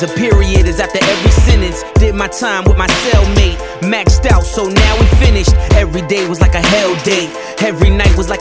A period is after every sentence. Did my time with my cellmate, maxed out, so now we finished. Every day was like a hell day. Every night was like